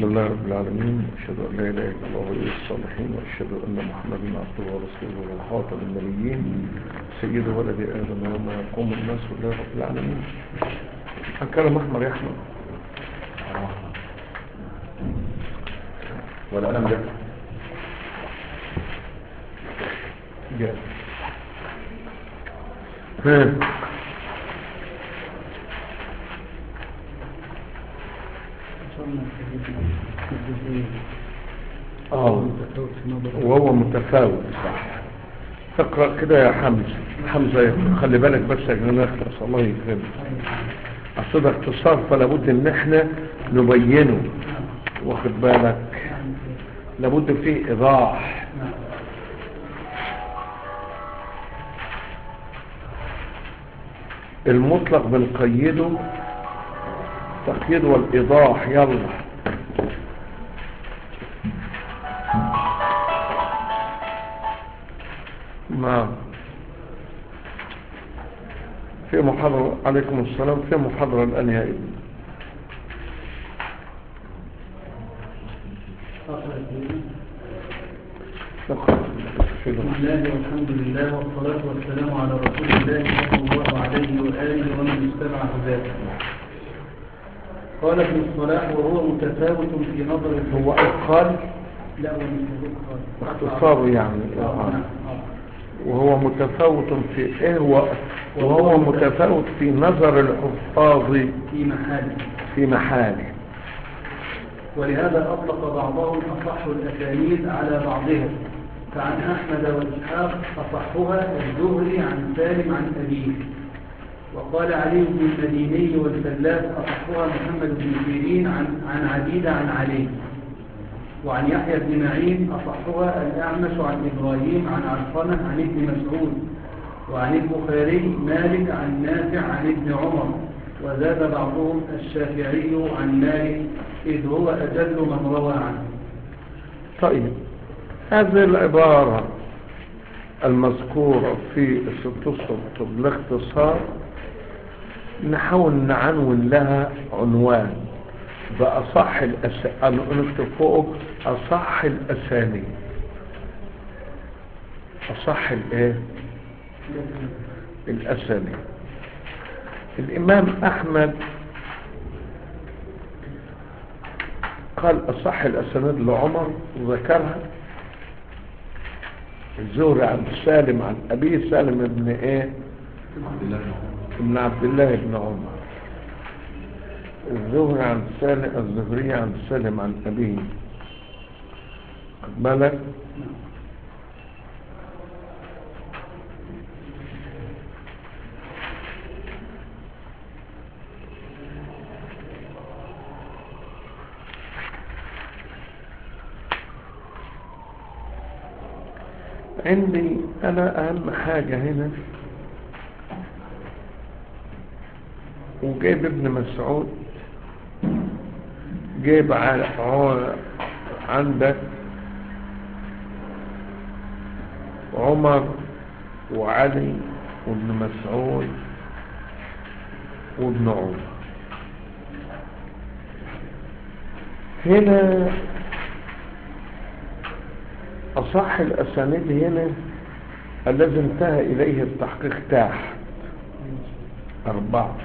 لله رب العالمين، أشهد أن لا إله إلا الله ولي الصالحين، وأشهد أن محمدا عبده ورسوله وخاتم النبيين سيد ولد آدم يوم يقوم الناس لله رب العالمين. هنكلم أحمد يا أحمد ولا أنا مجد جاء ها وهو متفاوت صح. تقرأ كده يا حمزة خلي بالك بس يا جنان اختص الله يكرمك. أصل ده اختصار فلا بد ان احنا نبينه، واخد بالك، لابد فيه إيضاح. المطلق بنقيده تقييد والإيضاح. يلا نعم. في محاضرة عليكم السلام، في محاضرة الآن يا ابني. بسم الله والحمد لله والصلاة والسلام على رسول الله صلى الله عليه وآله ومن اتبع هداه. قال ابن الصلاح وهو متفاوت في نظر هو قال لا اختصار يعني وهو متفاوت في ايه وهو متفاوت في نظر الحفاظ في محاله. ولهذا أطلق بعضهم أصح الأسانيد على بعضها، فعن أحمد وإسحاق أصحها الزهري عن سالم عن أبيه. وقال علي بن المديني والفلاس أصحها محمد بن سيرين عن عبيدة عن علي. وعن يحيى بن معين أصحها الأعمش عن إبراهيم عن علقمة عن ابن مسعود. وعن البخاري مالك عن نافع عن ابن عمر. وزاد بعضهم الشافعي عن مالك إذ هو أجل من روى عنه. طيب، هذه العبارة المذكورة في السطر بالاختصار نحاول نعنون لها عنوان بأصح نكتب فوق أصح الأسانيد. أصح الإيه؟ الأسانيد. الإمام أحمد قال أصح الأسانيد لعمر وذكرها الزهري عن سالم عن أبيه سالم ابن إيه؟ ابن عبد الله بن عمر. الزهري عن سالم، الزهري عن سالم عن أبيه. خد بالك. عندي أنا أهم حاجة هنا، وجايب ابن مسعود، جايب عندك عمر وعلي وابن مسعود وابن عمر. هنا أصح الأسانيد هنا الذي انتهى إليه التحقيق تحت 4.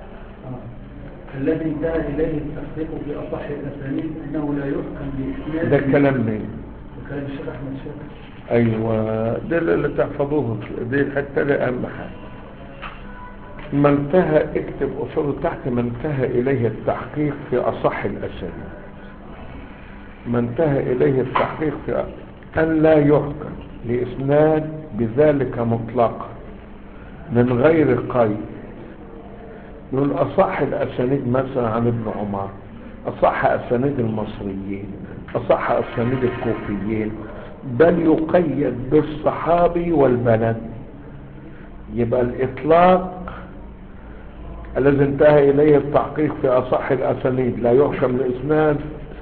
الذي انتهى إليه التحقيق في أصح الأسانيد أنه لا يحكم بإسناد. ده كلام مين؟ وكلام الشيخ أحمد شاكر. أيوة، ده اللي تحفظوه، دي الحتة اللي أهم حاجة. ما انتهى، اكتب أصوله تحت ما انتهى إليه التحقيق في أصح الأسانيد. ما انتهى إليه التحقيق في أن لا يحكم لإسناد بذلك مطلقا من غير قيد. نقول أصح الأسانيد مثلا عن ابن عمر، أصح أسانيد المصريين، أصح أسانيد الكوفيين، بل يقيد بالصحابي والبلد. يبقى الإطلاق الذي انتهى إليه التحقيق في أصح الأسانيد لا يحكم لإسناد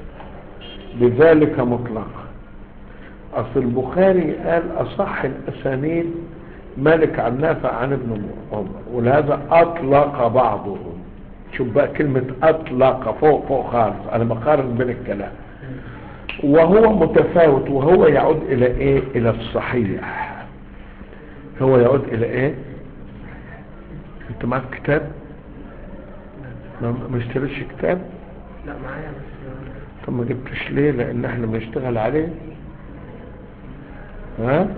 بذلك مطلقا. أصل البخاري قال أصح الأسانيد مالك عن نافع عن ابن عمر، ولهذا أطلق بعضهم. شوف بقى كلمة أطلق فوق خالص، أنا بقارن بين الكلام. وهو متفاوت، وهو يعود إلى إيه؟ إلى الصحيح. هو يعود إلى إيه؟ أنت معك كتاب؟ ما اشتريش كتاب؟ لا معايا بس. طب ما جبتش ليه؟ لأن احنا بنشتغل عليه. ها؟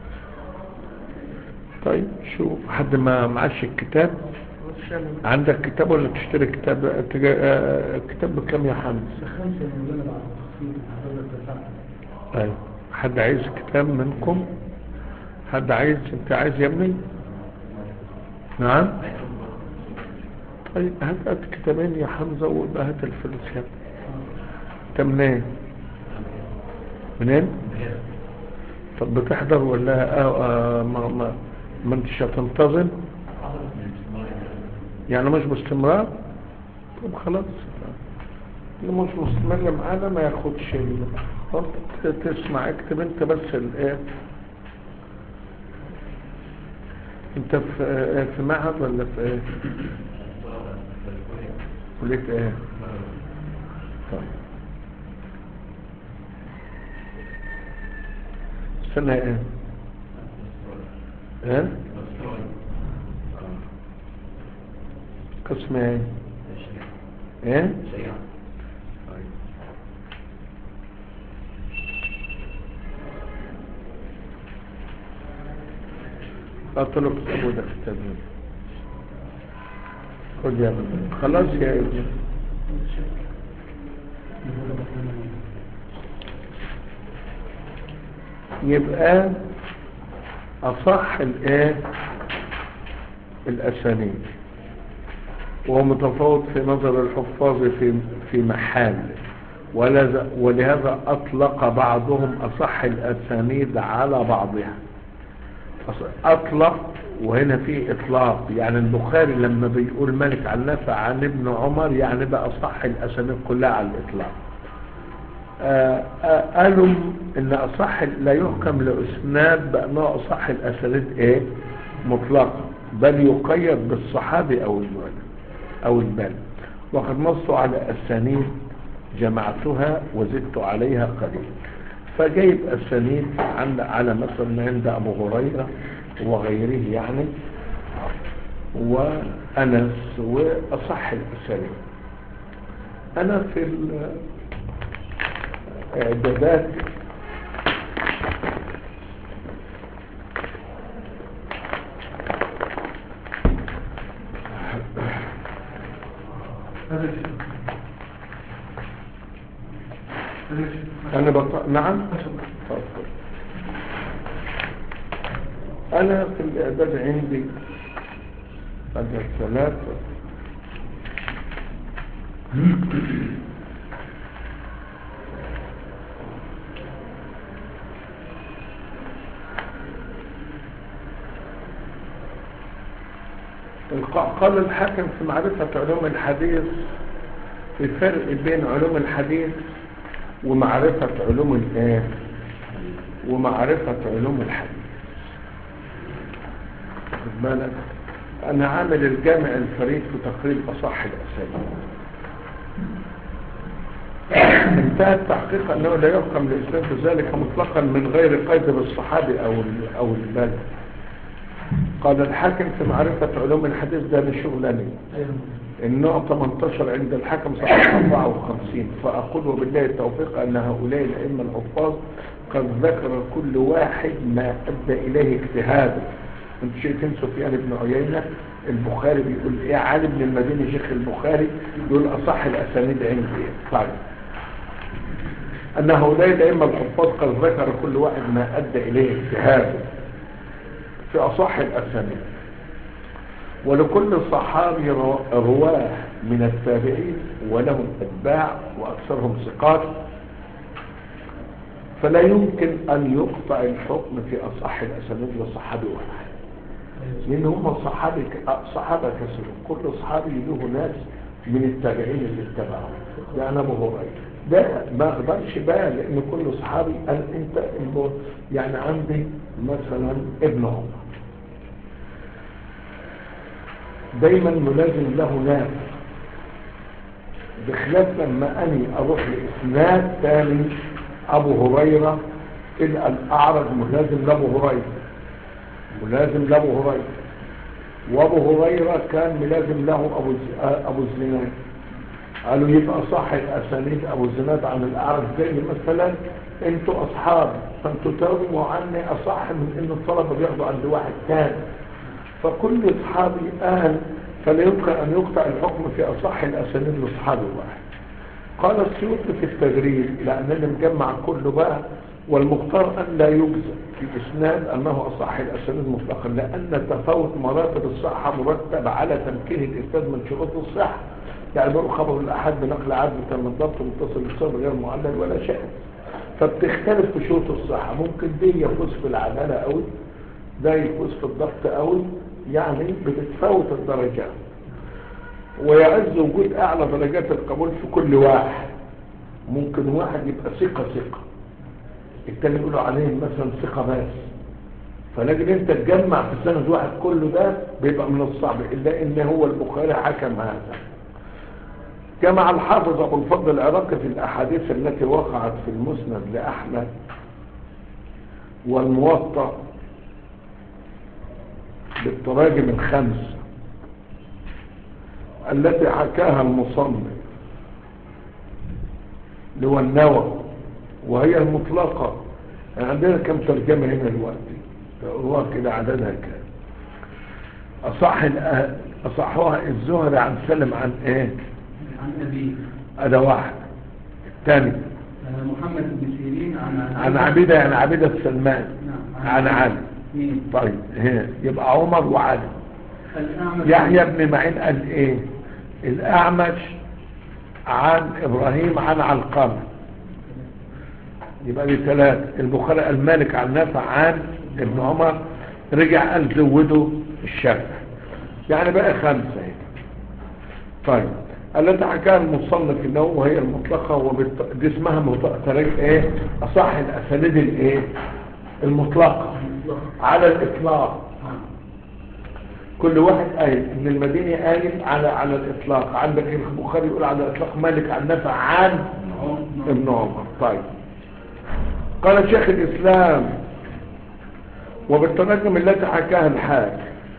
طيب شوف، حد ما معاش الكتاب؟ عندك كتاب ولا تشتري كتاب؟ كتاب بكام يا حمد؟ 5 مجلد على التخصيص حضرتك دفعت. طيب حد عايز كتاب منكم؟ حد عايز؟ انت عايز يا ابني؟ نعم. طيب هات كتابين يا حمزة ويبقى هات الفلوس يا ابني. انت منين؟ منين؟ طب بتحضر ولا ما انتش هتنتظم؟ يعني مش باستمرار؟ طب خلاص، اللي مش مستمر معانا ما ياخدش طب تسمع، اكتب انت بس الايه. انت في معهد ولا في ايه؟ كلية ايه؟ طيب سنة ايه؟ ايه؟ قسم ايه؟ ايه؟ اطلق ابو ده كتاب. خد يا ابني خلاص يا ابني. يبقى اصح الايه؟ الاسانيد، وهو متفاوت في نظر الحفاظ في محل، ولهذا اطلق بعضهم اصح الاسانيد على بعضها. اطلق، وهنا في اطلاق، يعني البخاري لما بيقول مالك عن نافع عن ابن عمر يعني بقى اصح الاسانيد كلها على الاطلاق. قالوا ان اصح لا يحكم لاسناد بانه اصح الاسانيد ايه؟ مطلقا، بل يقيد بالصحابي او البلد. وقد نصوا على اسانيد جمعتها وزدت عليها قليل، فجايب اسانيد على مثلا عند ابو هريره وغيره يعني، وانس، واصح الاسانيد. انا في الاعدادات نعم. انا في الاعداد عندي ثلاثة. قال الحاكم في معرفة علوم الحديث، في فرق بين علوم الحديث ومعرفة علوم الايه؟ ومعرفة علوم الحديث. خد بالك، انا عامل الجامع الفريد في تقريب اصح الاسانيد. انتهى التحقيق انه لا يحكم الاسناد بذلك مطلقا من غير قيد بالصحابي او البلد. قال الحاكم في معرفة علوم الحديث، ده لشغلاني. النوع 18 عند الحاكم صفحة 54. فأقول وبالله التوفيق أن هؤلاء الأئمة الحفاظ قد ذكر كل واحد ما أدى إليه اجتهاده. انتوا شايفين سفيان بن عيينة البخاري بيقول ايه؟ علي بن المديني شيخ البخاري بيقول أصح الأسانيد عندي. طيب، أن هؤلاء الأئمة الحفاظ قد ذكر كل واحد ما أدى إليه اجتهاده في أصح الأسانيد، ولكل صحابي رواه من التابعين ولهم أتباع وأكثرهم ثقات، فلا يمكن أن يقطع الحكم في أصح الأسانيد لصحابي واحد، لأن هم صحابة كثيرون، كل صحابي له ناس من التابعين اللي اتبعوا. ده أنا أبو هريرة، ده ما أقدرش بقى، لأن كل صحابي أنت يعني عندي مثلا ابن عمر دايما ملازم له ناس بخلاف لما أني أروح لإسناد ثاني أبو هريرة إلا الأعرج ملازم لأبو هريرة، ملازم لأبو هريرة، وأبو هريرة كان ملازم له أبو الزناد. قالوا يبقى صح الأسانيد أبو الزناد عن الأعرج، زي مثلا انتوا أصحاب فانتوا ترووا عني أصح من إن الطلبة بياخدوا عند واحد تاني، فكل أصحابي قال فلا يمكن أن يقطع الحكم في أصح الأسانيد لأصحابي واحد. قال السيوطي في التدريب لأنني مجمع كله بقى، والمختار أن لا يجزم في إسناد أنه أصح الأسانيد مطلقا، لأن تفاوت مراتب الصحة مرتب على تمكين الإسناد من شروط الصحة. يعني بيقولوا خبر الأحد بنقل عدل تم الضبط متصل بالصدر غير معلل ولا شيء، فبتختلف في شروط الصحة. ممكن دي يفوز في العدالة قوي، ده يفوز في الضبط قوي، يعني بتتفاوت الدرجات، ويعز وجود أعلى درجات القبول في كل واحد. ممكن واحد يبقى ثقة التاني يقولوا عليه مثلا ثقة بس، فلكن انت تجمع في سند واحد كله ده بيبقى من الصعب، إلا إن هو البخاري حكم هذا. جمع الحافظ أبو الفضل العراقي في الأحاديث التي وقعت في المسند لأحمد والموطأ بالتراجم الخمس التي حكاها المصنف اللي هو النووي، وهي المطلقة. عندنا كم ترجمة هنا دلوقتي تقروها كده عددها كام؟ أصحها الزهري عن سلم عن ايه؟ عن أبي هذا واحد. الثاني محمد بن سيرين عن عبيدة، يعني عبيدة السلمان. نعم. عن علي. طيب هنا يبقى عمر وعلي. يحيى بن معين قال ايه؟ الأعمش عن إبراهيم عن علقمة، يبقى دي ثلاثة. البخاري قال مالك عن نافع عن ابن عمر، رجع قال زودوا الشافعي، يعني بقى خمسة هنا. طيب التي حكاها المصنف النووي وهي المطلقة، دي اسمها ايه؟ أصح الأسانيد الايه؟ المطلقة على الإطلاق. كل واحد قايل ابن المديني قايل على الإطلاق. عندك البخاري يقول على الإطلاق مالك عن نافع عن ابن عمر. طيب قال شيخ الإسلام وبالتراجم التي حكاها الحاج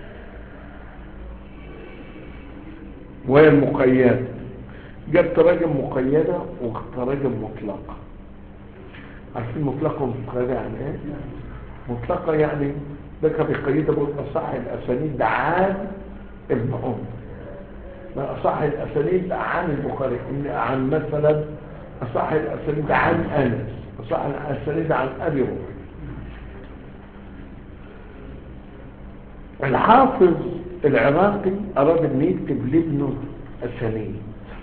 وهي المقيدة، جاب تراجم مقيدة وتراجم مطلقة. عارفين مطلقة ومقيدة يعني ايه؟ مطلقة يعني ده كان بيقيدها بقول أصح الأسانيد عن ابن عمر، ما أصح الأسانيد عن البخاري، عن مثلا أصح الأسانيد عن أنس، أصح الأسانيد عن أبي هريرة. الحافظ العراقي أراد أن يكتب لابنه أسانيد،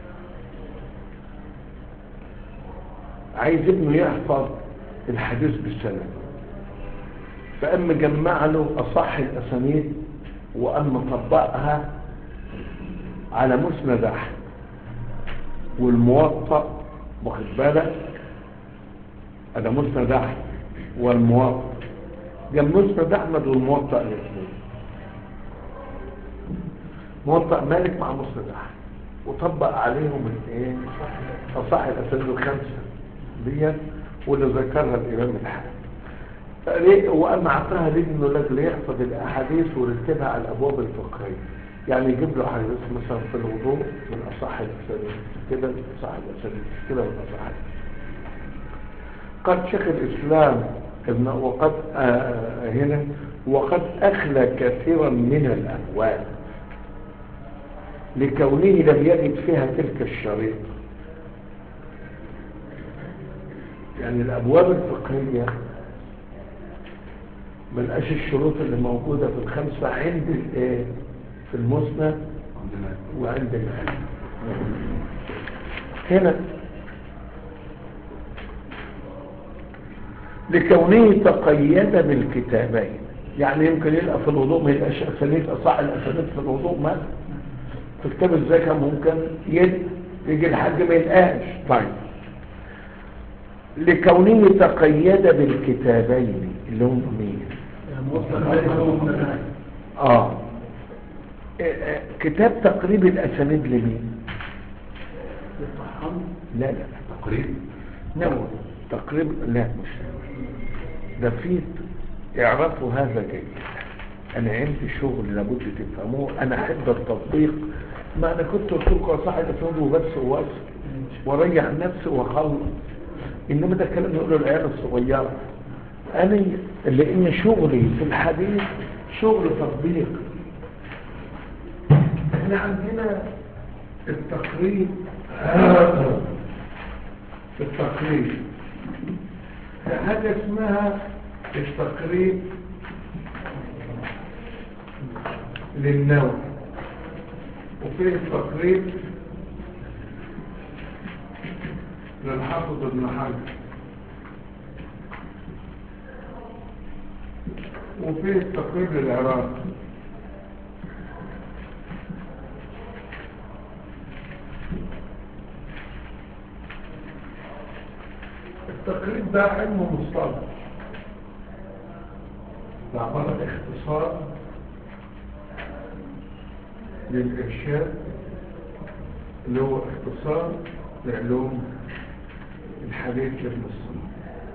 عايز ابنه يحفظ الحديث بالسند، فأما جمع له أصح الأسانيد وأما طبقها على مسند أحمد والموطأ، واخد بالك؟ هذا مسند أحمد والموطأ، جنب مسند أحمد والموطأ الاثنين، موطأ مالك مع مسند أحمد، وطبق عليهم الايه؟ أصح الأسانيد الخمسة دي واللي ذكرها الإمام الحاكم. وأما أعطاها لابنه لاجل يحفظ الأحاديث ورتبها على الأبواب الفقهية، يعني يجيب له حديث مثلا في الوضوء من أصح الأسانيد كده، من أصح الأسانيد كده، من أصح الأسانيد. قد شيخ الإسلام وقد هنا وقد أخلى كثيرا من الأبواب لكونه لم يجد فيها تلك الشريطة. يعني الأبواب الفقهية ملقاش الشروط اللي موجودة في الخمسة عند الايه؟ في المسند وعند العلم. هنا لكونه تقيد بالكتابين، يعني يمكن يلقى في الوضوء ما يلقاش أسانيد أصح الأسانيد في الوضوء، ما في كتاب الزكاة ممكن يجي الحاج ما يلقاش. طيب لكونه تقيد بالكتابين اللي هم مين؟ كتاب تقريب الأسانيد لمين؟ لا لا تقريب نووي. تقريب لا مش ده في اعرفوا هذا جيد. انا عندي شغل لابد تفهموه. انا احب التطبيق. ما انا كنت قلت لكم صاحب افهمه بس واريح نفسي واخلص. انما ده كلام يقوله العيال الصغيره. انا لان شغلي في الحديث شغل تطبيق. احنا عندنا التقريب في حاجه اسمها التقريب للنوع، وفيه التقريب للحافظ ابن حجر، وفيه التقريب للعراق. التقريب ده علم مصطلح، ده عبارة اختصار للإرشاد اللي هو اختصار لعلوم الحديث لابن السنة.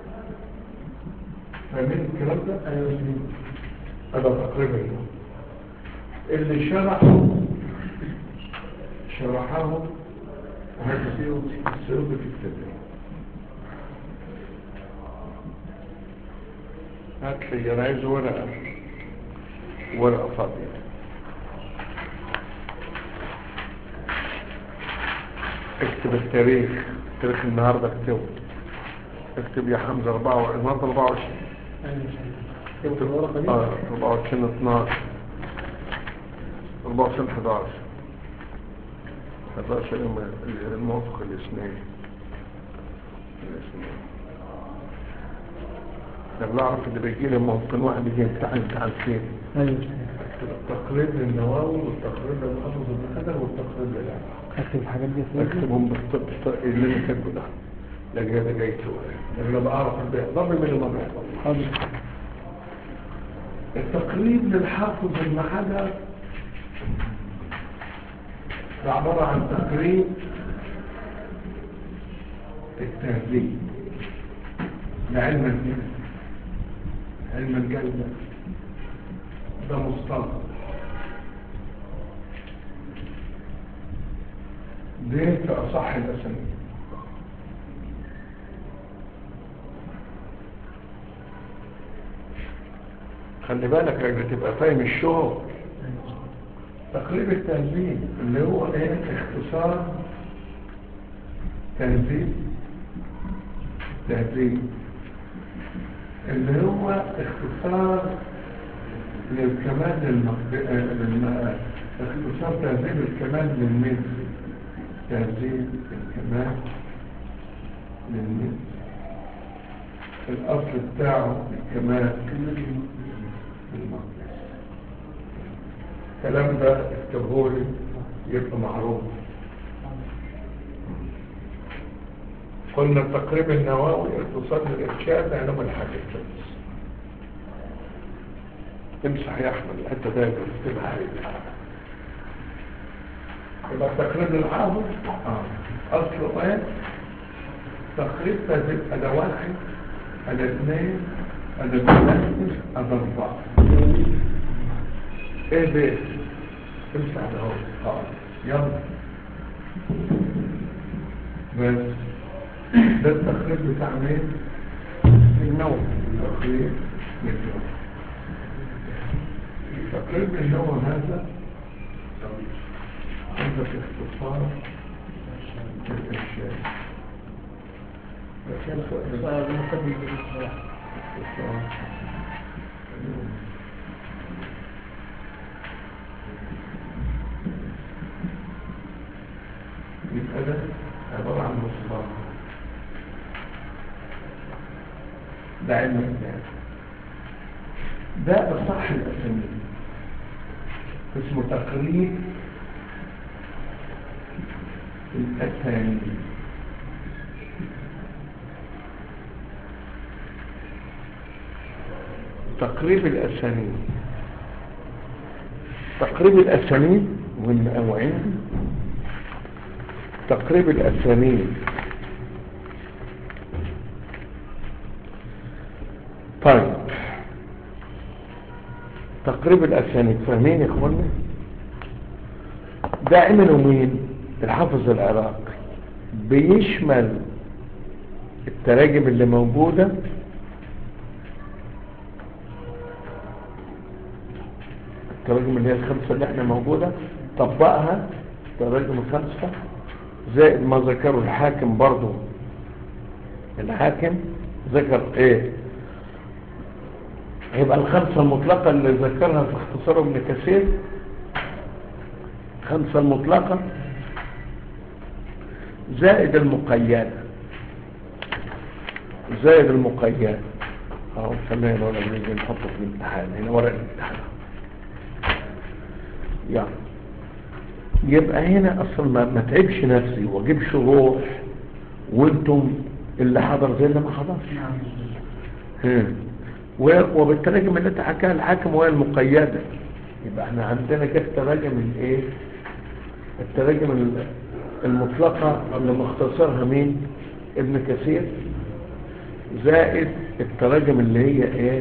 فاهمين الكلام ده؟ أيوة. هذا تقريبا اللي شرحه هذا السيوطي في التدريب. هات لي انا عايز ورقة فاضية. اكتب التاريخ النهاردة اكتب يا حمزة النهاردة 24. اكتب الورقة دي. 24/12 24/11 11 يوم الموافق الاثنين. لما اعرف اللي بيجي لي ممكن واحد يجي امتحان فين. ايوه. التقريب للنواوي والتقريب للحافظ ابن حجر والتقريب للعراق. اكتب الحاجات دي فين؟ اكتبهم بالطب اللي انا كاتبه ده. لكن انا جاي سؤال انا بعرف اللي بيحضر لي من اللي ما بيحضر. حاضر. التقريب للحافظ ابن حجر ده عبارة عن تقريب التهذيب لعلم الجلد. علم الجلد ده مصطلح ده في أصح الأسانيد. خلي بالك لأنك تبقى فاهم الشغل. تقريب التهذيب اللي هو ايه؟ اختصار تهذيب اللي هو اختصار للكمال اختصار تهذيب الكمال للمثل. تهذيب الكمال للمثل الأصل بتاعه الكمال للمقدس. الكلام ده اكتبهولي يبقى معروف. قلنا التقريب النووي اختصار للإرشاد علوم الحديث. امسح يا احمد الحته ده اكتبها عليك. يبقى التقريب للحافظ اصله ايه؟ تقريب تهذيب أدا 1 أدا 2 أدا 3 أدا 4. ايه ده؟ امسح ده اهو. يلا بس ده التقريب بتاع مين؟ النووي. التقريب للنووي. التقريب للنووي هذا في اختصار الاشياء. يبقى ده عبارة عن مصطلح. ده علم الناس. ده أصح الأسانيد اسمه تقريب الأسانيد. تقريب الأسانيد. تقريب الأسانيد والمقاوعين. تقريب الأسانيد طيب تقريب الاسانيد فاهمين يا اخوانا؟ ده عمله مين؟ الحافظ العراقي، بيشمل التراجم اللي موجودة التراجم اللي هي الخمسة اللي احنا موجودة، طبقها التراجم الخمسة زائد ما ذكره الحاكم. برضو الحاكم ذكر ايه؟ يبقى الخمسة المطلقة اللي ذكرها في اختصار ابن كثير، خمسة المطلقة زائد المقيدة، زائد المقيدة اهو. خلينا الورق اللي نحطه في الامتحان هنا، ورق الامتحان يعني. يبقى هنا اصلا ما تعبش نفسي واجيب شروح وانتم اللي حضر زي اللي ما حضرش. وبالتراجم اللي حكاها الحاكم وهي المقيدة. يبقى احنا عندنا كده التراجم الايه؟ التراجم المطلقة اللي مختصرها مين؟ ابن كثير، زائد التراجم اللي هي ايه؟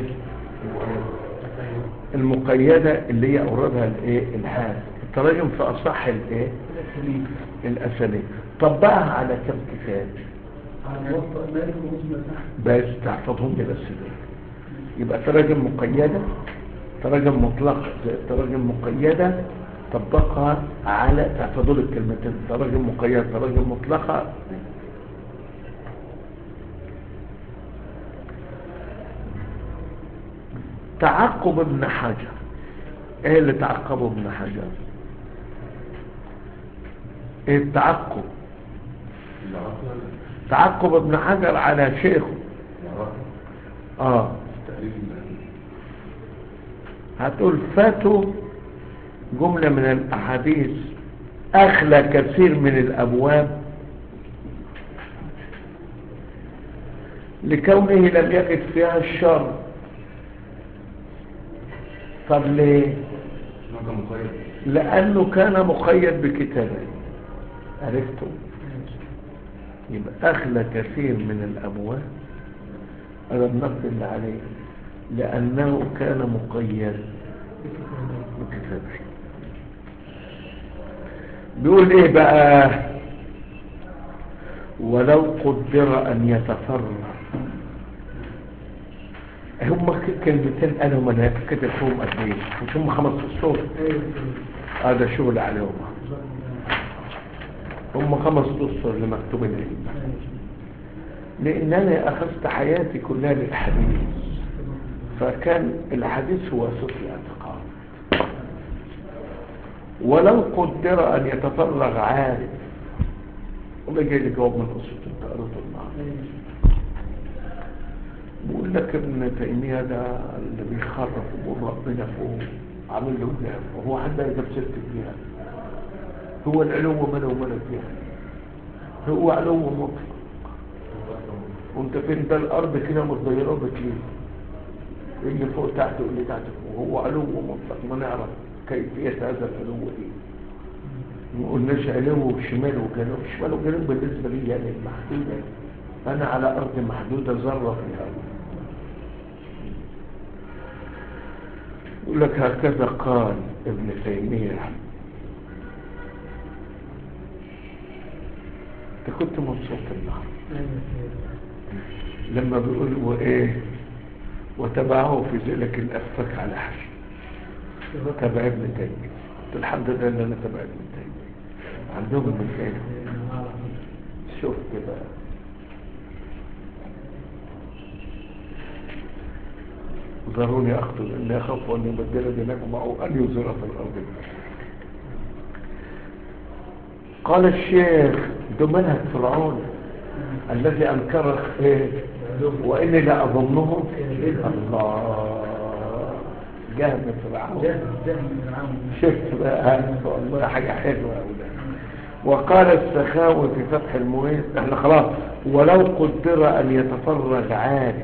المقيدة اللي هي اوردها الايه؟ الحاكم. التراجم في اصح الايه؟ الاسانيد. طبقها على كم كتاب؟ على موطأ مالك ومسلم بس تحفظهم لي بس دول. يبقى تراجم مقيدة، تراجم مطلقة زائد تراجم مقيدة، طبقها على تحفظوا لي الكلمتين، تراجم مقيدة تراجم مطلقة. تعقب ابن حجر، ايه اللي تعقبه ابن حجر؟ ايه التعقب؟ تعقب ابن حجر على شيخه. هتقول فاتوا جملة من الاحاديث اخلى كثير من الابواب لكونه لم يجد فيها الشر. طب ليه؟ لانه كان مقيد بكتابه. عرفتوا؟ يبقى اخلى كثير من الابواب انا بنقل عليه لانه كان مقيد بكتابه. بيقول ايه بقى؟ ولو قدر ان يتفرغ. هم كلمتين قالهم انا كتب فيهم قد ايه؟ مش هم 5 سطور؟ هذا شغل عليهم. هم 5 سطور اللي مكتوبين هنا، لان انا اخذت حياتي كلها للحديث، فكان الحديث هو اساس الاعتقاد. ولو قدر ان يتفرغ عارف، وما جاي لي جواب من قصه انت قريته النهارده. بقول لك ابن تيميه ده اللي بيخرف وبيقول ربنا فوق عامل له جهاد، وهو حد يجيب ست جهاد؟ هو العلو ماله وماله جهاد؟ هو علو مطلق، وانت فين؟ ده الارض كده متغيره بكليه، اللي فوق تحت واللي تحت فوق. هو علو مطلق، ما نعرف كيفيه هذا العلو ايه. ما قلناش علو وشمال وجنوب. شمال وجنوب بالنسبه لي يعني محدوده، انا على ارض محدوده ذره في الارض. يقول لك هكذا قال ابن تيميه. انت كنت مبسوط النهارده لما بيقول وايه؟ وتبعه في ذلك الافك على حشي تبع ابن تيميه. قلت الحمد لله ان انا تبع ابن تيميه. عندهم من ايه؟ شفت بقى؟ ذروني اقتل اني اخاف ان يبدل دينكم او ان يظهر في الارض. قال الشيخ ده منهج فرعون الذي انكر ايه؟ واني لا اظنه. الله، جهم فرعون. شفت بقى؟ والله حاجه حلوه يا اولاد. وقال السخاوي في فتح المعين احنا خلاص. ولو قدر ان يتفرغ عارف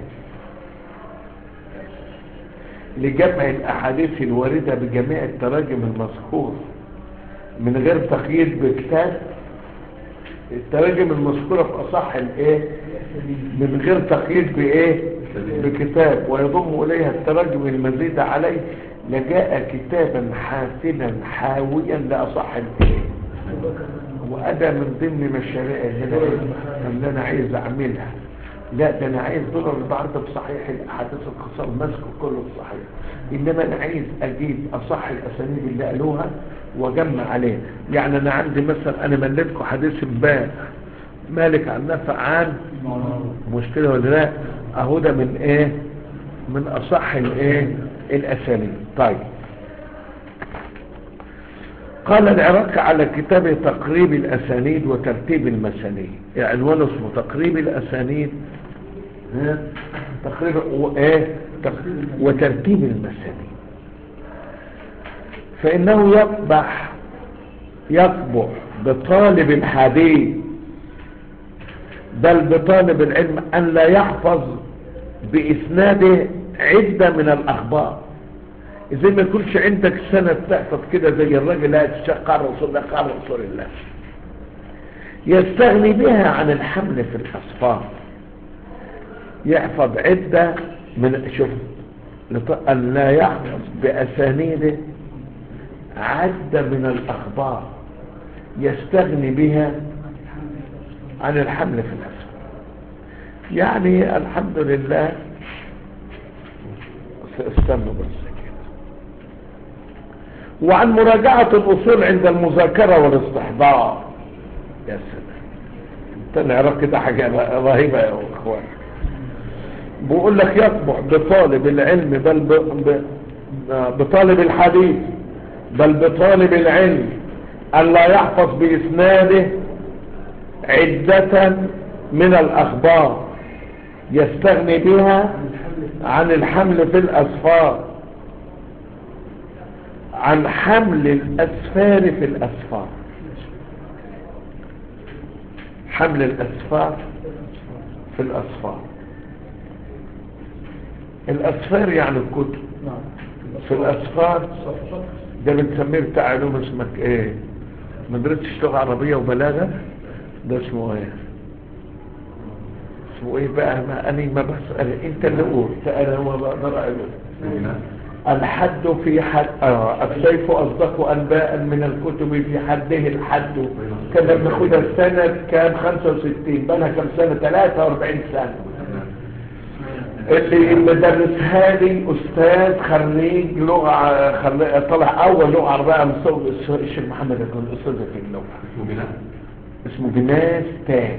لجمع الاحاديث الوارده بجميع التراجم المذكوره من غير تقييد بكتاب. التراجم المذكوره في اصح الايه؟ من غير تقييد بايه؟ بكتاب ويضم إليها الترجم المزيد عليه لجاء كتابا حاسنا حاويا لأصح الكتاب. وأدا من ضمن مشاريع اللي أنا عايز أعملها. لا ده أنا عايز دولار البعض بصحيح الأحاديث الخصال ماسكه كله الصحيح، إنما أنا عايز أجيب أصح الأسانيد اللي قالوها وأجمع عليه. يعني أنا عندي مثلا، أنا مليتكم حديث امبارح مالك عن نفع عن مشكلة ولا لا؟ أهو ده من إيه؟ من أصح الإيه؟ الأسانيد. طيب، قال العراقي على كتاب تقريب الأسانيد وترتيب المسانيد، عنوانه اسمه تقريب الأسانيد تقريب وترتيب المسانيد. فإنه يقبح بطالب الحديث بل بطالب العلم أن لا يحفظ بإسناده عدة من الأخبار. إذا ما يكونش عندك سنة تحفظ كده زي الراجل لا تشقى رسول الله قال رسول الله، يستغني بها عن الحمل في الأسفار. يحفظ عدة من أن لا يحفظ بأسانيده عدة من الأخبار يستغني بها عن الحمل في الأسفار. يعني الحمد لله، استنوا بس كده. وعن مراجعة الأصول عند المذاكرة والاستحضار. يا سلام، العراق كده حاجة رهيبة يا اخوان. بقول لك يقبح بطالب العلم بل بطالب الحديث بل بطالب العلم أن لا يحفظ بإسناده عدة من الأخبار يستغني بها عن الحمل في الأسفار، عن حمل الأسفار في الأسفار. حمل الأسفار في الأسفار. الأسفار يعني الكتب. في الأسفار ده بنسميه بتاع علوم اسمك ايه؟ مدرسة لغة عربية وبلاغة. ده اسمه ايه؟ اسمه ايه بقى؟ ما بسأل، انت اللي قلت، انا ما بقدر اقوله. الحد في حد السيف أصدق أنباء من الكتب في حده الحد. كنا بناخدها سنة كام؟ 65 بقى كم سنة؟ 43 سنة. اللي مدرسها لي أستاذ خريج لغة، طلع أول لغة عربية مصور الشيخ محمد يكون أستاذ في اللغة. اسمه جناس تاني.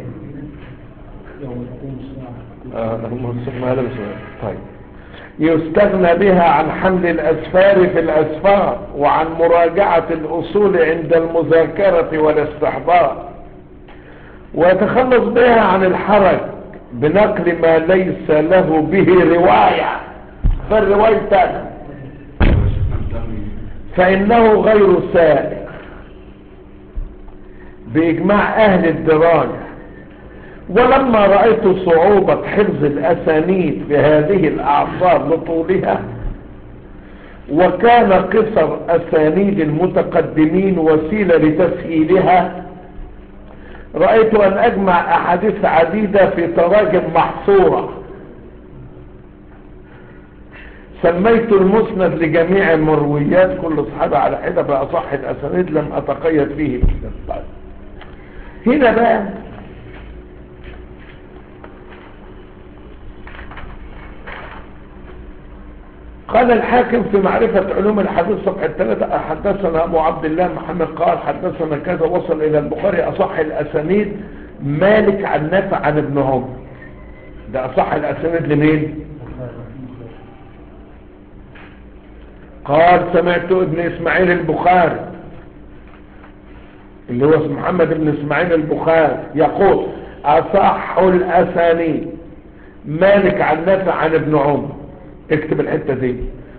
طيب، يستغنى بها عن حمل الأسفار في الأسفار وعن مراجعة الأصول عند المذاكرة والاستحضار، ويتخلص بها عن الحرج بنقل ما ليس له به رواية. فالرواية فإنه غير سائغ بإجماع أهل الدراية. ولما رأيت صعوبة حفظ الأسانيد في هذه الأعصار لطولها، وكان قصر أسانيد المتقدمين وسيلة لتسهيلها، رأيت أن أجمع أحاديث عديدة في تراجم محصورة. سميت المسند لجميع المرويات كل صحابة على حدة بأصح الأسانيد لم أتقيد فيه. هنا بقى قال الحاكم في معرفة علوم الحديث صفحة 3: حدثنا أبو عبد الله محمد قال حدثنا كذا، وصل إلى البخاري أصح الأسانيد مالك عن نافع عن ابن عمر. ده أصح الأسانيد لمين؟ قال سمعت ابن إسماعيل البخاري اللي هو محمد بن إسماعيل البخاري يقول أصح الأسانيد مالك عن نافع عن ابن عمر. اكتب الحتة دي.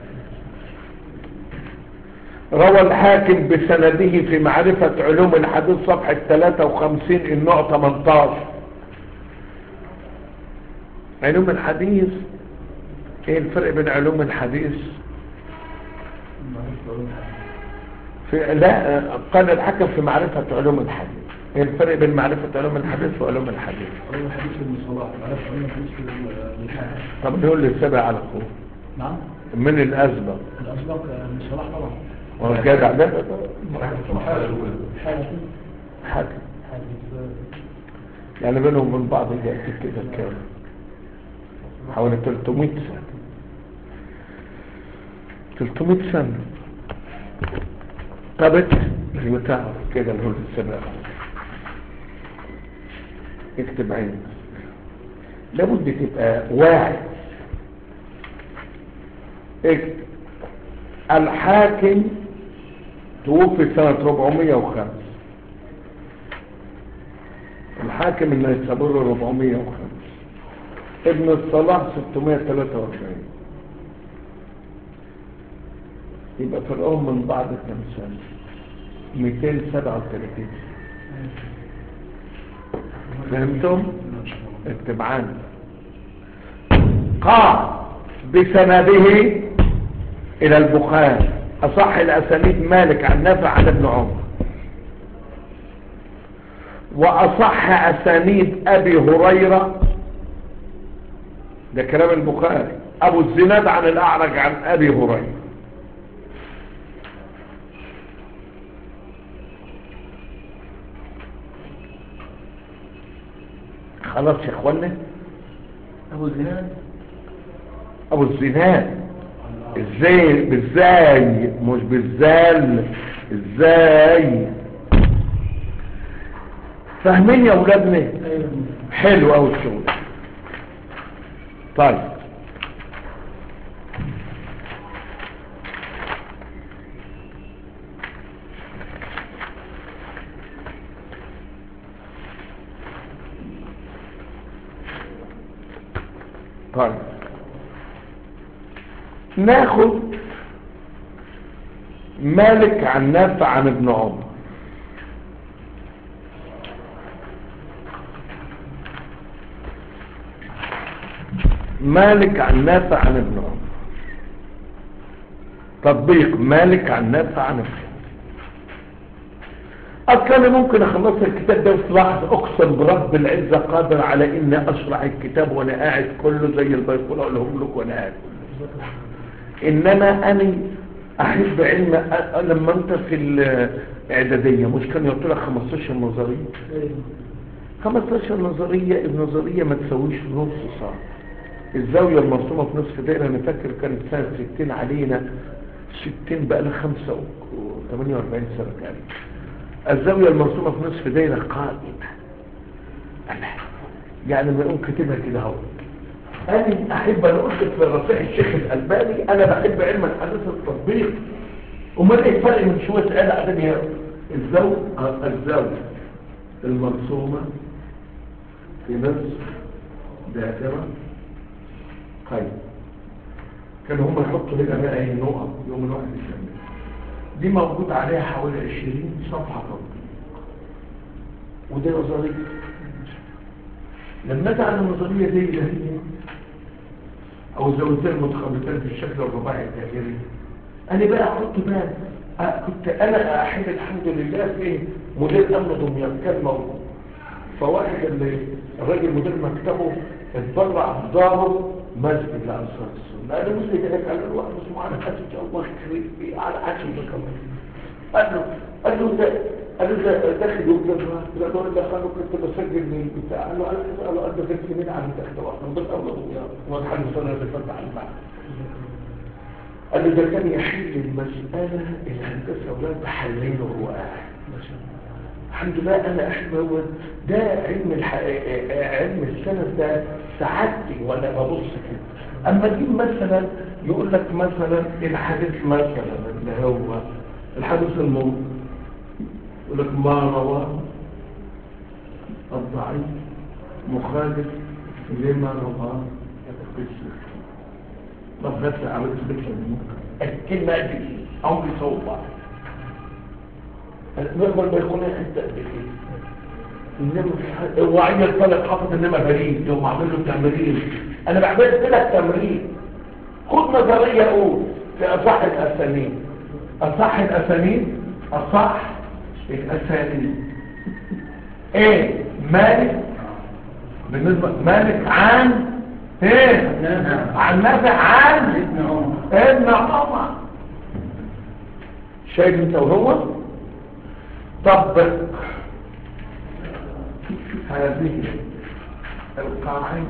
روى الحاكم بسنده في معرفة علوم الحديث صفحة 53 النوع 18. علوم الحديث ايه الفرق بين علوم الحديث؟ لا، قال الحكم في معرفة علوم الحديث ايه الفرق بين معرفة علوم الحديث وعلوم الحديث؟ علوم الحديث في المصطلح، معرفة علوم الحديث في الحديث. طب نقول لي السبع على طول. نعم. من الأسبق؟ الأسبق المصطلح طبعا. هو الجدع ده؟ حاكم. يعني بينهم وبين بعض يأتي كده كام؟ حوالي 300 سنة. 300 سنة. طب اللي تعرف كده اللي هو السبع اكتب عينك، لابد تبقى واعي. اكتب الحاكم توفي سنة 405. الحاكم النيسابوري 405. ابن الصلاح 643. يبقى فرقهم من بعض كم سنة؟ 237. فهمتم؟ اكتب عنه. قال بسنده الى البخاري اصح الاسانيد مالك عن نافع عن ابن عمر، واصح اسانيد ابي هريرة، ده كلام البخاري، ابو الزناد عن الاعرج عن ابي هريرة. خلاص يا اخوانا. أبو الزناد. ابو الزناد ازاي؟ بالزاي مش بالزال. ازاي؟ فاهمين يا اولادنا؟ أيوة. حلو قوي الشغل. طيب طيب ناخد مالك عن نافع عن ابن عمر. مالك عن نافع عن ابن عمر، تطبيق مالك عن نافع عن ابن عمر. اصلا انا ممكن اخلص الكتاب ده في لحظه، اقسم برب العزه قادر على اني اشرح الكتاب وانا قاعد كله زي البيقول اقولهم لك وانا قاعد. انما انا احب علم. لما انت في الاعداديه مش كان يعطي لك 15 نظريه؟ 15 نظريه. النظريه ما تسويش نص ساعه. الزاويه المرسومه في نصف دايره انا فاكر كانت سنه 60 علينا، 60 بقى لها 48 سنه تقريبا. الزاويه المرسومه في نصف دايره قائمه. يعني ما يقوم كاتبها كده اهو. انا احب ان قلت في رصيح الشيخ الالباني انا بحب علم الحديث التطبيق. امال ايه الفرق من شويه قال عدد الزاويه المرسومه في نصف دائره قائمه. كانوا هم يحطوا هنا بقى ايه نقط يوم الواحد يسمي دي موجود عليها حوالي 20 صفحه تطبيق. ودي نظريه. لما نجعل النظريه دي اللي هي او الزاويتين المتخابطين في الشكل الرباعي الدائري، انا بقى احط بقى كنت انا احب الحمد لله في مدير امن دمياط كان موجود. فواحد الراجل مدير مكتبه اتبرع بداره مسجد لانصار السنه. قال له مسجد هناك. قال له واحد اسمه على حسن الله يخليك فيه على حسن كمان. قال له ده داخل يوم ده دول ده قالوا كنت بسجل من بتاع. قال له على كده. قال له قد كنت مين على تحت واحد بس الله هو حد السنه اللي فتح المعنى. قال له ده كان يحل المساله الهندسه اولاد بحلين وهو قاعد. الحمد لله انا احب هو ده علم السنه ده سعادتي وانا ببص كده. اما تجيب مثلا يقول لك مثلا الحديث مثلا اللي هو الحديث المنكر يقول لك ما رواه الضعيف مخالف لما رواه القسم. طب نفس عملت القسم المنكر الكلمه دي امر صوبه نقدر بيكون انت انما الوعي الطالب حافظ انما بريد يوم اعمل له تمرين. انا بعمل لك تمرين. خد نظريه اقول في اصح الاسانيد. اصح الاسانيد اصح الاسانيد ايه مالك بالنسبة مالك عن ايه عن نافع عن ابن عمر. شايف انت وهو. طبق هذه القاعدة.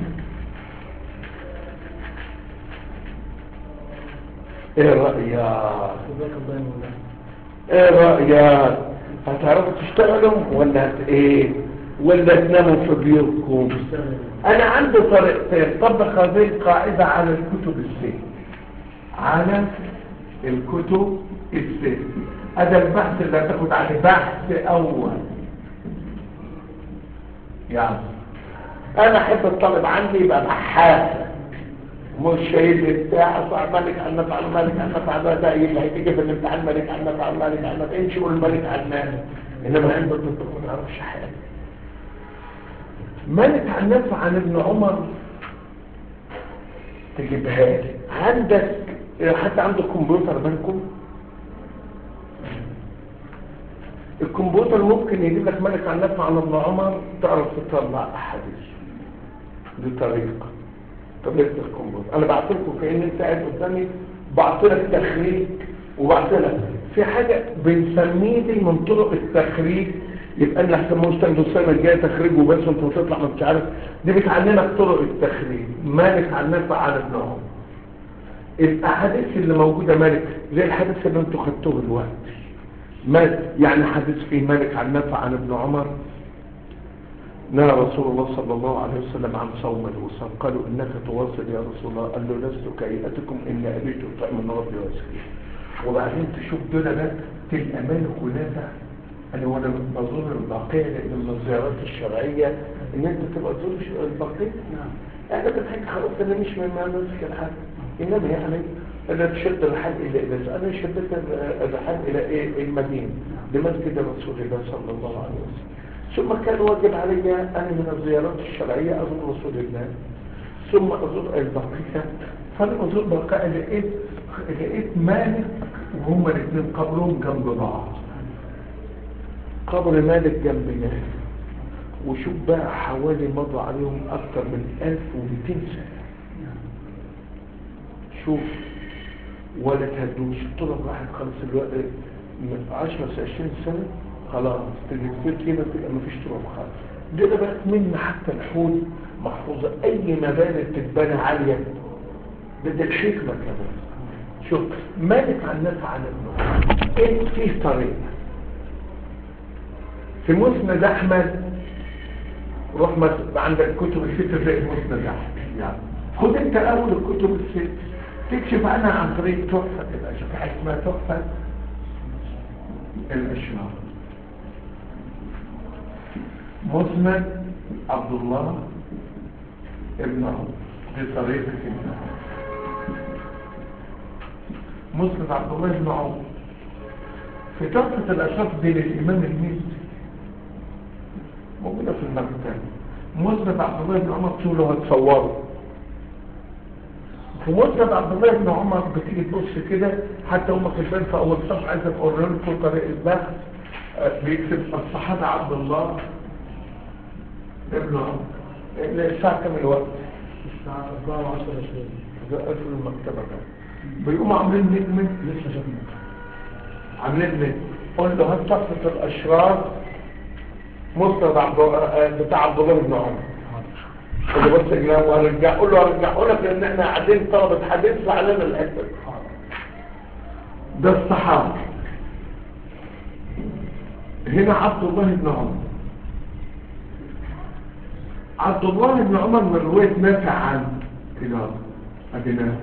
ايه رأيك ايه رأيك هتعرفوا تشتغلوا ولا ايه ولا تناموا في بيوتكم؟ انا عندي طريقتين طبق هذه القاعدة على الكتب الست، على الكتب الست. هذا البحث اللي هتاخد عليه بحث اول. يعني انا احب الطالب عندي يبقى بحاث، مش شايل بتاع صار مالك عن نفع المالك عن نفع ده اللي هيجي في الامتحان مالك عن نفع المالك عن نفع امشي قول المالك عن مالك، انما عنده الدكتور ما يعرفش حاجه. مالك عن نفع عن ابن عمر تجيبها لي عندك، حتى عندك كمبيوتر بينكم، الكمبيوتر ممكن يجيب لك مالك عن نفع عن ابن عمر تعرف تطلع احاديث. دي طريقه الكمبيوتر. انا بعت لكم كأن انت قاعد قدامي، بعت لك تخريج وبعت لك في حاجه بنسميه دي من طرق التخريج، يبقى انا احسن ما استخدم السنه الجايه تخريج وبس وانت بتطلع ما انتش عارف. دي بتعلمك طرق التخريج. مالك عن نافع عن ابن عمر، الاحاديث اللي موجوده مالك زي الحديث اللي انتوا خدتوه دلوقتي. يعني حديث فيه مالك عن نافع عن ابن عمر نهى رسول الله صلى الله عليه وسلم عن صوم الوصال. قالوا انك تواصل يا رسول الله، قال له لست كهيئتكم ان ابيت طعم من ربي واسكين. وبعدين تشوف دول ده تلقى مالك ونافع. انا وانا بزور البقيع لان من الزيارات الشرعيه ان انت تبقى تزور البقيع. احنا بنحكي خلاص انا مش من مناسك الحج، انما يعني انا تشد الحج الى انا شدت الحج الى ايه المدينه لمسجد رسول الله صلى الله عليه وسلم. ثم كان واجب علي أنا من الزيارات الشرعية أزور رسول الله، ثم أزور البقيع. فأنا أزور البقيع لقيت مالك وهم الاثنين قبرهم جنب بعض، قبر مالك جنب مالك. وشوف بقى حوالي مضى عليهم أكثر من 1200 سنة. شوف ولا تهدوش الطرق راحت خلص الوقت من 10-20 سنة خلاص تجد كده تبقى مفيش طرق خالص. دي بقت منا حتى الحول محفوظة. أي مباني تتبنى عالية بدي الحكمة كمان. شوف مالك عن نفع عن ابنه ايه فيه طريقة في مسند أحمد. روح عندك كتب الست زي مسند أحمد، يعني خد انت أول الكتب الست تكشف عنها عن طريق تحفة الأشراف. في حاجة اسمها تحفة الأشراف. مسند عبد الله ابن عمر دي طريقة كده. مسند عبد الله ابن عمر في تحفة الأشراف دي للإمام المزي موجودة في المكتبة. مسند عبد الله ابن عمر تقولوا هتصوره. في مسند عبد الله ابن عمر بتيجي تبص كده حتى هم كاتبين في أول صفحة عايز أقول لكم طريق البحث بيكتب الصحابة عبد الله ابن عمر. الساعة كم الوقت؟ الساعة 4:10 ده قفل المكتبة بقى. بيقوموا عاملين نجمة لسه شفنا عاملين نجمة. قول له هات صفحة الأشراف مسند بتاع عبد الله بن عمر. قول له بص يا جماعة وهرجع. قول له هرجعه لك لأن احنا قاعدين طلبة حديث فعلنا الحتة. ده الصحابة. هنا عبد الله بن عمر. عبد الله بن عمر من رواية نافع عنه كده أدناه.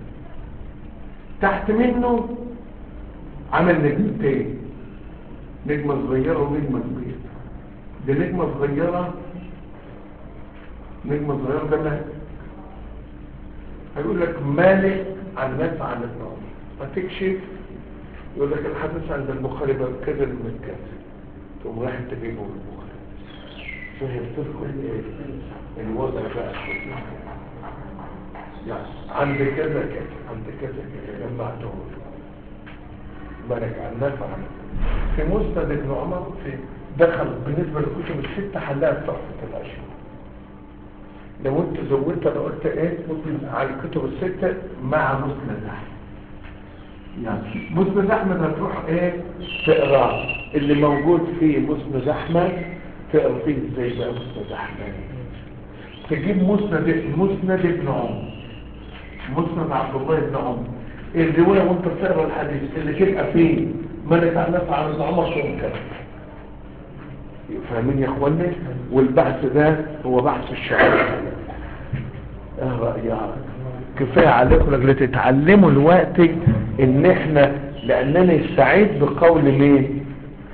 تحت منه عمل نجمتين، نجمة صغيرة ونجمة كبيرة. دي نجمة صغيرة ده مالك. هيقول لك مالك عن نافع عن ابن عمر. فتكشف يقول لك الحديث عند البخاري كذا من كذا، تقوم رايح تجيبه من البخاري. فهمت لكم الوضع بقى يعني عند كذا كذا عند كذا كذا جمعته بالك الناس في مسند ابن عمر في دخل بالنسبة للكتب الستة حلها تحفة الأشهر. لو انت زودت انا قلت ايه على الكتب الستة مع مسند احمد، يعني مسند احمد هتروح ايه تقراه اللي موجود فيه مسند احمد تقرا فيه ازاي بقى مسند احمد. تجيب مسند ابن عمر، مسند عبد الله بن عمر الرواية وانت بتقرا الحديث اللي تبقى فيه ملك عناف عن ابن عمر تنكر. فاهمين يا اخواني؟ والبحث ده هو بحث الشعر. رأيها كفاية عليكم لأجل تتعلموا الوقت ان احنا لانني سعيد بقول مين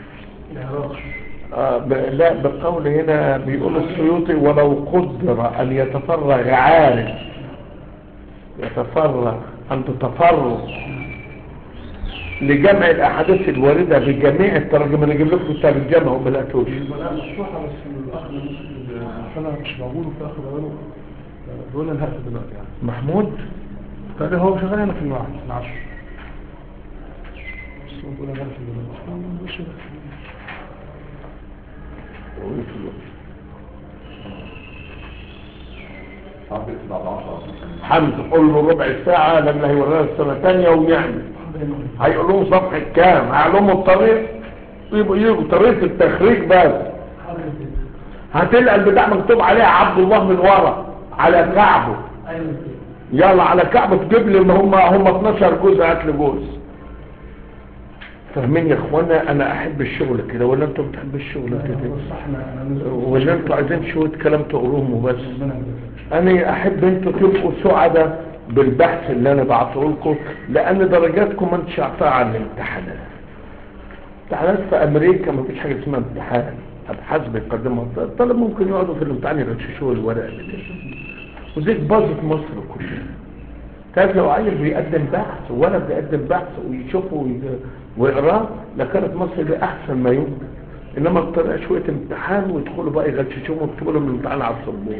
لا بقول هنا بيقول السيوطي ولو قدر ان يتفرغ عارف يتفرغ ان تتفرغ لجمع الاحاديث الواردة بجميع الترجمة. انا اجيب لكم الترجمة وما لقيتوش لا مفتوحة بس الاخر المسلم مش موجود وفي اخر غيره دول الهاتف دلوقتي يعني محمود قال هو شغال هنا في الواحد في العشر بس هو بيقول الهاتف دلوقتي حمد قول له ربع ساعة لأن هيوريها السنة تانية ويعمل هيقول لهم صفحة كام هيعلموا الطريق يجوا طريقة التخريج بس هتلقى البتاع مكتوب عليها عبد الله من ورا على كعبه. يلا على كعبه تجيب لي هم 12 جزء هات لي جزء. فاهمين يا اخوانا؟ انا احب الشغل كده ولا انتم بتحبوا الشغل كده ولا انتم عايزين شويه كلام تقروهم وبس؟ انا احب انتم تبقوا سعداء بالبحث اللي انا بعته لكم لان درجاتكم ما انتش عطاها عن الامتحانات. امتحانات في امريكا ما فيش حاجه اسمها امتحان، ابحاث بيقدمها الطلبه ممكن يقعدوا في الامتحان يغششوا الورق وزيك باظت مصر كلها. تعرف لو عيل بيقدم بحث ولا بيقدم بحث ويشوفه ويقراه لكانت مصر دي احسن ما يمكن. انما بطريقه شويه امتحان ويدخلوا بقى يغششوهم ويكتبوا لهم الامتحان على السبوره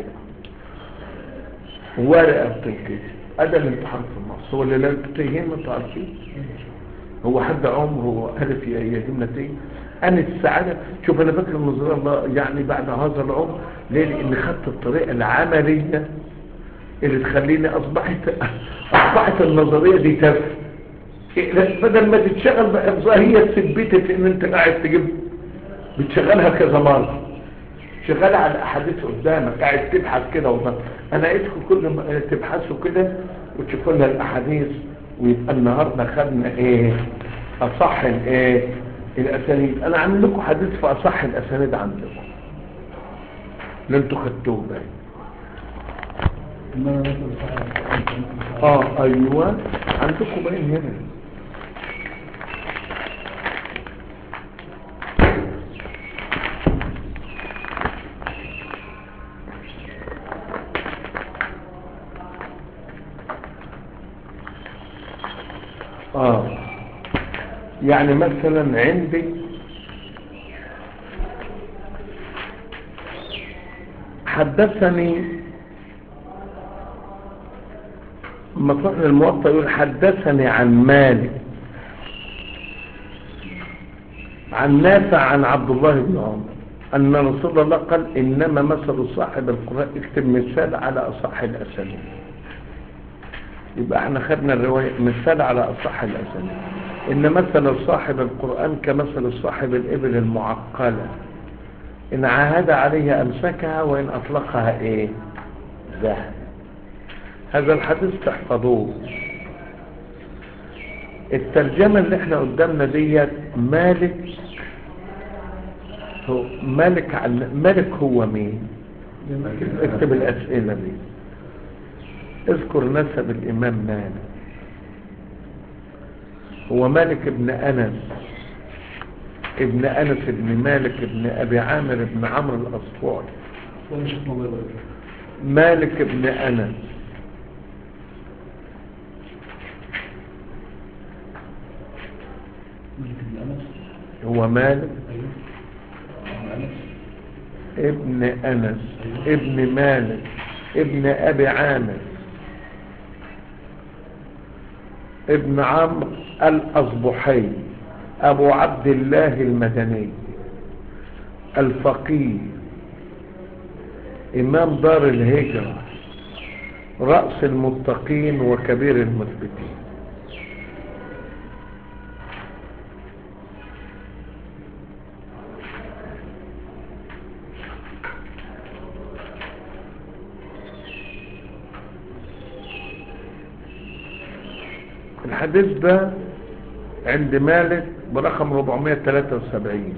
ورقه بتنكتب. ادى الامتحان في مصر واللي لا تتهين ما انتوا عارفين هو حد عمره هدف يجيب نتيجه. انا السعاده شوف انا فاكر النظريه الله يعني بعد هذا العمر ليه؟ لان خدت الطريقه العمليه اللي تخليني اصبحت النظريه دي تافهه. بدل ما تتشغل بحفظها هي تثبتت ان انت قاعد تجيب بتشغلها كذا مره شغالة على الاحاديث قدامك قاعد تبحث كده انا عايزكم كل ما تبحثوا كده وتشوفوا لنا الاحاديث ويبقى النهارده خدنا ايه اصح الايه الاسانيد. انا عامل لكم حديث في اصح الاسانيد عندكم اللي انتوا خدتوه ده. ايوه عندكم باين هنا يعني مثلا عندي حدثني مطلع الموطأ يقول حدثني عن مالك عن نافع عن عبد الله بن عمر أن رسول الله قال إنما مثل صاحب القرآن اكتب مثال على أصح الأسانيد. يبقى احنا خدنا الرواية مثال على أصح الأسانيد. إن مثل صاحب القرآن كمثل صاحب الإبل المعقلة إن عاهد عليها أمسكها وإن أطلقها إيه ذهب. هذا الحديث تحفظوه. الترجمة اللي احنا قدامنا ديت مالك هو مالك هو مين؟ اكتب الأسئلة دي. اذكر نسب الإمام مالك. هو مالك ابن أنس ابن مالك ابن أبي عامر ابن عمرو الأصفعي. مالك ابن أنس هو مالك ابن أنس ابن مالك ابن أبي عامر ابن عمرو الأصبحي أبو عبد الله المدني الفقيه إمام دار الهجرة رأس المتقين وكبير المثبتين. الحديث ده عند مالك برقم 473.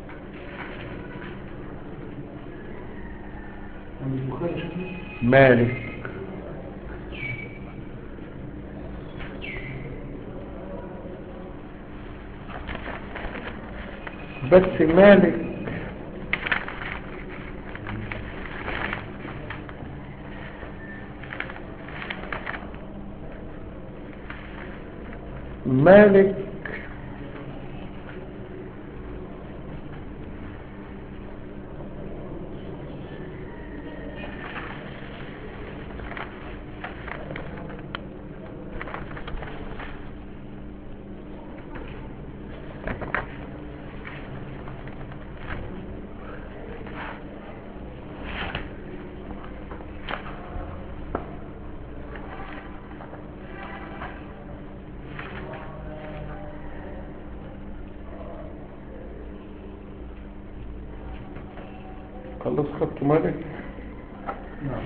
مالك بس مالك مالك خلص خدت مالك. نعم.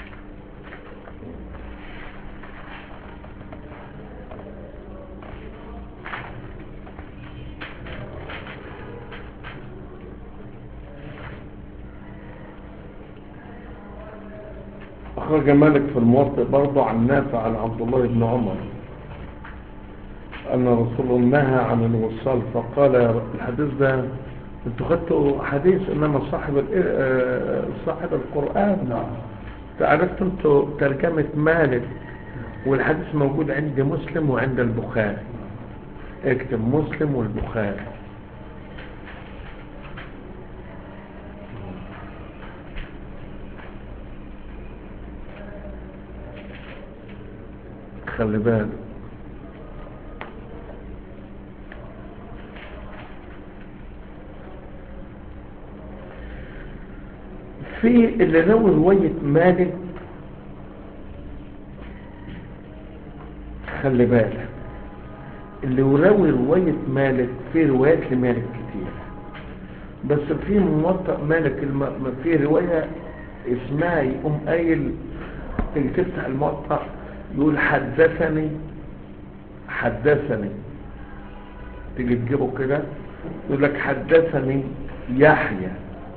أخرج مالك في الموطئ برضه عن نافع عن عبد الله بن عمر أن رسول الله نهى عن الوصال فقال الحديث ده انتوا خدتوا حديث انما صاحب القرآن. نعم. تعرفتوا انتوا ترجمة مالك والحديث موجود عند مسلم وعند البخاري. اكتب مسلم والبخاري. خلي بالك في اللي روى رواية مالك. خلي بالك اللي روى رواية مالك في روايات لمالك كتير بس في موطأ مالك في رواية اسمها يقوم قايل تيجي تفتح الموطأ يقول حدثني تيجي تجيبه كده يقول لك حدثني يحيى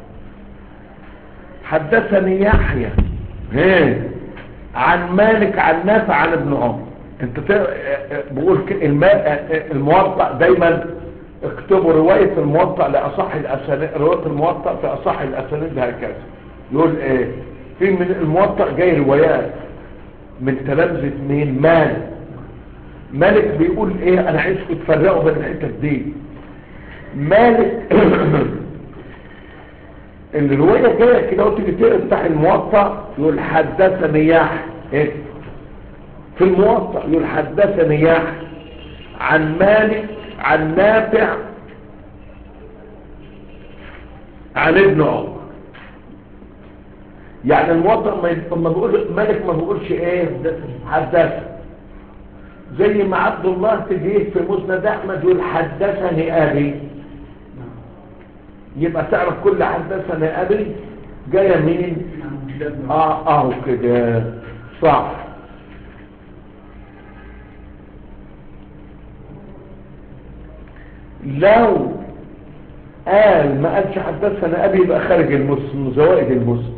عن مالك عن نافع عن ابن عمر. انت بقول الموطأ دايما اكتبوا رواية الموطأ لأصح الأسانيد. رواية الموطأ في أصح الأسانيد هكذا يقول ايه في من الموطأ جاي روايات من تلامذة مين مالك بيقول ايه. انا عايزكم تفرقوا بين الحتت دي. مالك الرواية جاية كده وتيجي تفتح الموطأ يقول حدثني يحيى في الموطأ يقول حدثني يحيى عن مالك عن نافع عن ابن عمر. يعني الموطأ ما بيقول مالك ما بيقولش ايه حدثني زي ما عبد الله تجيه في مسند احمد يقول حدثني ابي. يبقى تعرف كل حدثني ابي جايه مين. كده صح. لو قال ما قالش حدثني ابي يبقى خارج المسلم زوائد المسلم.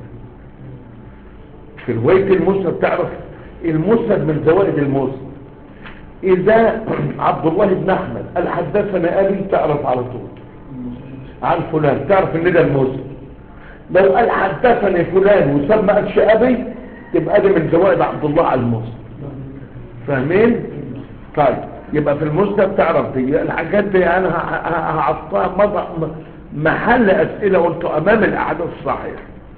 في روايه المسلم تعرف المسند من زوائد المسلم. اذا عبد الله بن احمد قال حدثني ابي تعرف على طول عن فلان تعرف ان ده المسلم. لو قال حدثني فلان وسمى قالش ابي تبقى دي من زوائد عبد الله على المسلم. فاهمين؟ طيب يبقى في المسند تعرف دي الحاجات دي. انا هحطها محل اسئله وانتوا امام الاحاديث الصحيحه.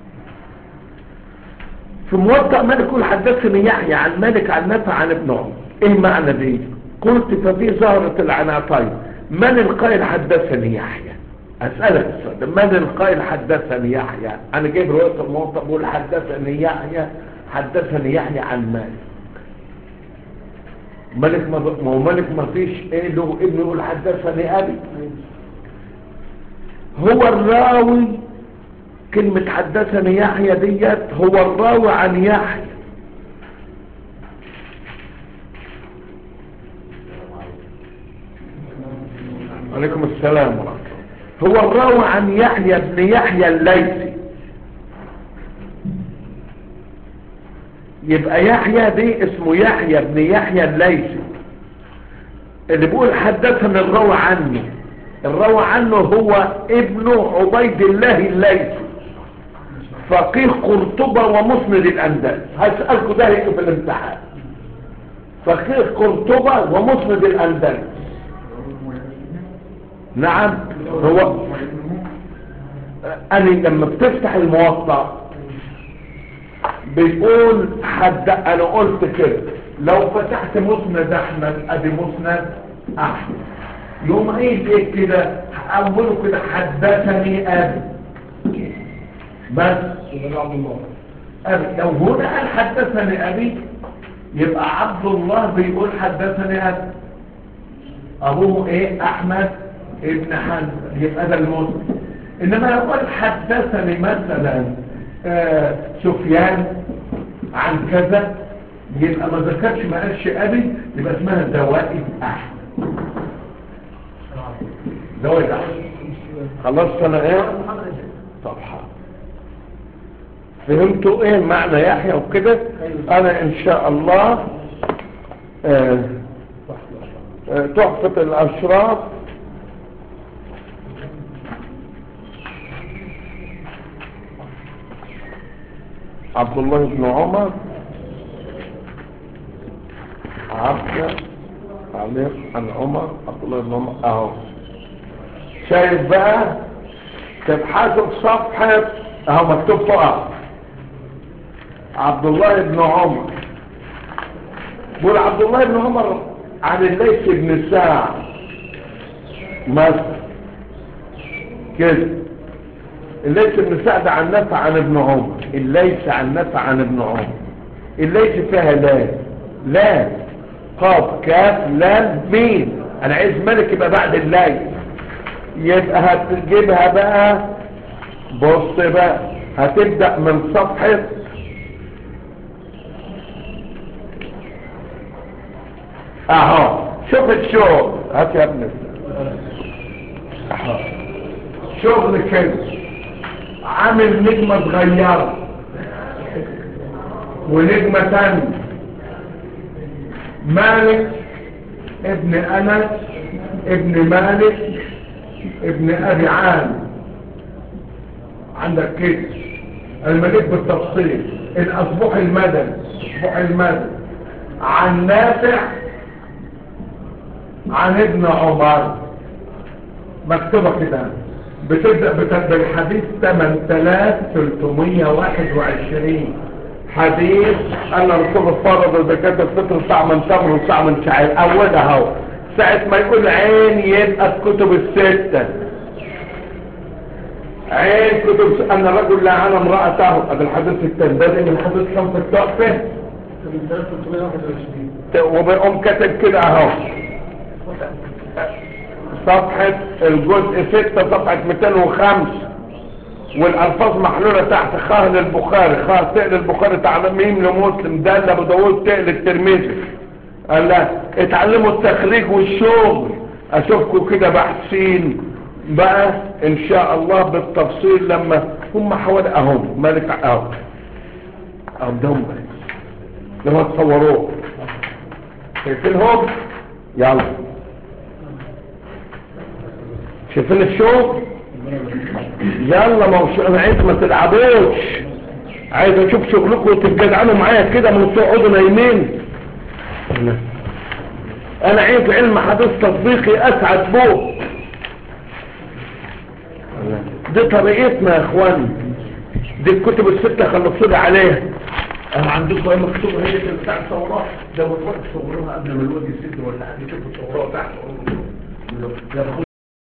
في موطأ مالك يقول حدثني يحيى عن مالك عن نافع عن ابن عمر. ايه معنى دي؟ قلت ففي زهرة العناقين من القائل حدثني يحيى؟ اسألك السؤال، من القائل حدثني يحيى؟ انا جايب رواية الموطأ بقول حدثني يحيى، حدثني يحيى عن مالك. ما هو مالك ما فيش ايه له ابن يقول حدثني ابي. هو الراوي، كلمة حدثني يحيى ديت هو الراوي عن يحيى. عليكم السلام ورحمة الله. هو الراوي عن يحيى بن يحيى الليثي. يبقى يحيى دي اسمه يحيى بن يحيى الليثي، اللي بيقول حدثنا الراوي عنه. الراوي عنه هو ابن عبيد الله الليثي، فقيه قرطبة ومسند الأندلس. هسألكم ده هيك في الامتحان. فقيه قرطبة ومسند الأندلس. نعم. هو أنا لما بتفتح الموطأ بيقول انا قلت كده، لو فتحت مسند احمد ادي مسند احمد، يوم ايه كده اوله كده حدثني ابي بس عبد الله ابي. لو هنا قال حدثني ابي يبقى عبد الله بيقول حدثني ابي، ابوه ايه؟ احمد ابن حنبل، يبقى ده المسند. انما يقول حدثني مثلا سفيان عن كذا، يبقى ما ذكرش ما قالش ابي، يبقى اسمها زوائد احمد. زوائد احمد. خلاص انا ايه صفحه فهمتوا ايه معنى يحيى وكده. انا ان شاء الله تحفة الاشراف عبد الله بن عمر علي عن عمر عبد الله بن عمر اهو. شايف بقى؟ تبحثوا في صفحة اهو مكتوب فوق عبد الله بن عمر. بقول عبد الله بن عمر عن الليث بن سعد مثلا كده. الليث بن سعد عن نافع عن ابن عمر. الليث عن نافع عن ابن عمر. الليث فيها لا قاف كاف لام ميم. انا عايز ملك يبقى بعد الليث، يبقى هتجيبها بقى. بص بقى، هتبدأ من صفحة اهو. شوف الشغل، هات يا ابني اهو. شغل كده عامل نجمة صغيرة ونجمة تانية. مالك ابن انس ابن مالك ابن ابي عامر. عندك كده الملك بالتفصيل. الاصبح المدني عن نافع عن ابن عمر. مكتوبة كده. بتبدأ بالحديث 8321 حديث أن الرسول فرض زكاة الفطر ساعة من تمر وساعة من شعير. أولها اهو ساعة ما يقول عين يبقى الكتب الستة. عين كتب أن الرجل لعن امرأته. هذا الحديث التنبذي من حديث كم في التحفة. وبيقوم كاتب كده اهو صفحة الجزء 6 صفحة 205. والألفاظ محلولة تحت خاء للبخاري، خاء تقل البخاري، تعليم لمسلم، دال أبو داود، تقل الترمذي. قال لا اتعلموا التخريج والشغل. أشوفكم كده بحثين بقى إن شاء الله بالتفصيل لما هم حوالي أهم مالك أهو أهدهم لما تصوروه شايفينهم. يلا شايفين الشغل. يلا ما هو انا عايز ما تلعبوش، عايز اشوف شغلكم وتتجدعنوا معايا كده من تقعدوا نايمين. انا عايز علم حديث تطبيقي اسعد بوه. دي طريقتنا يا اخوان. دي الكتب الستة خلصوا لي عليها. انا عندكم ايه مكتوبه هي اللي بتاع الصورات ده؟ بتروح تصوروها قبل ما الواد يسد ولا حد يشوف الصورات تحت. يأخذ